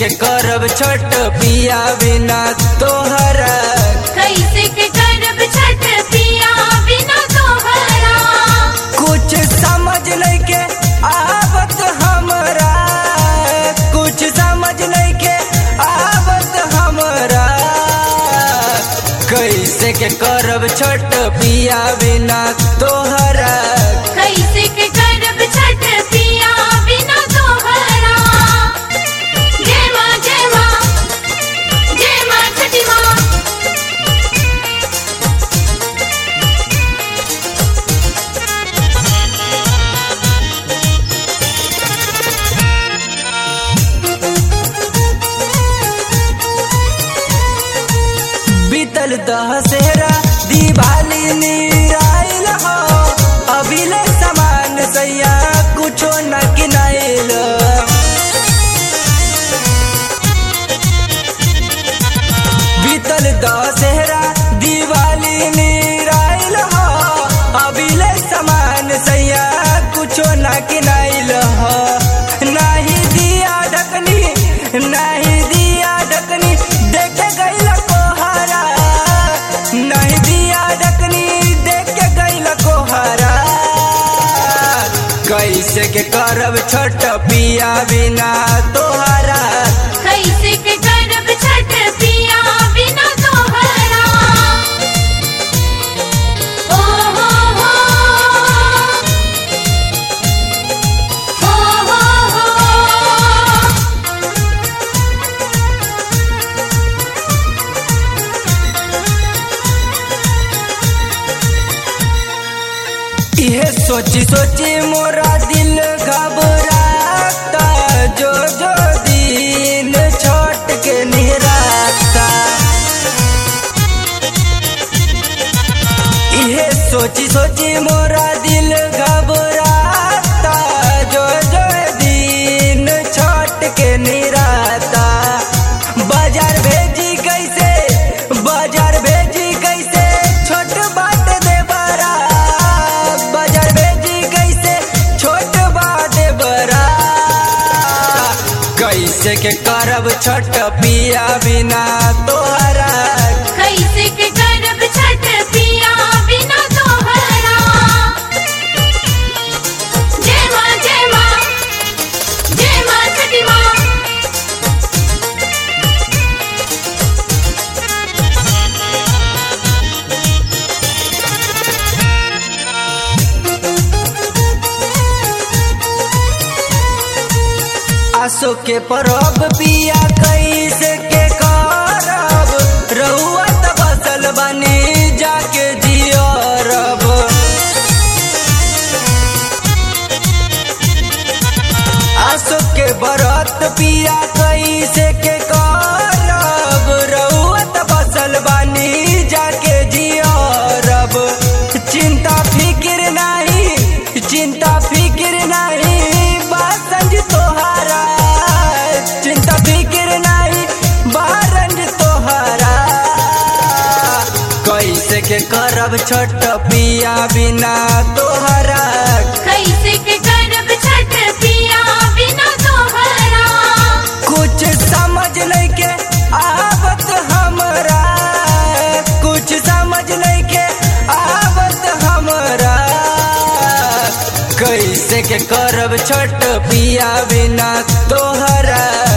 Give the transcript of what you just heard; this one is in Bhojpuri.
करब छठ पिया बिना तोहरा। कैसे के करब छठ पिया बिना तोहरा। कुछ समझ नहीं के आवत हमरा, कुछ समझ नहीं के आवत हमरा। कैसे के करब छठ पिया बिना तोहरा। कैसे के करब छठ पिया बिना तोहरा। जय माँ जय माँ जय माँ छठी माँ। बीतल दशहरा दिवाली निराइल हो, अभिले समान सैया कुछो न किनाइल। बीतल दशहरा दिवाली निराइल हो, अभिले समान सैया कुछो न किनाइल हो। नहीं दिया ढकनी, नहीं दिया ढकनी देख गइल कोहरा। नहीं दिया ढकनी देख गइल कोहरा। कैसे के करब छठ पिया बिना तोहरा। कैसे के करब छठ पिया बिना तोहरा। ओ हो हो हो हो हो। इहे सोची सोची मोरा दिल घबराता, जो जो दिन छठ के निराता। इहे सोची सोची मोरा दिल घबराता, जो जो दिन छठ के निराता। बाजार भेजी कैसे, बाजार भेजी कैसे छोट बात दे बरा। बाजार भेजी कैसे छोट बात दे बरा। कैसे के करब छठ पिया बिना तोहरा। कैसे के करब छठ पिया बिना तोहरा। जय माँ जय माँ जय माँ छठी माँ। आसो के परब पिया कैसे के करब। रहुआ त बसल बनी जाके जियरब। आसो के बरत पिया कैसे के करब। रहुआ त बसल बनी जाके जियरब। चिंता फिक्र नहीं, चिंता फिक्र नहीं बासंज तोहारा। चिंता फिक्र नहीं बारंज तोहारा। कैसे के करब छठ पिया बिना तोहरा। कैसे के करब छठ पिया बिना तोहरा। कुछ समझ नहीं के आवत हमरा, कुछ समझ नहीं के आवत हमरा। कैसे के करब छठ पिया बिना तोहरा।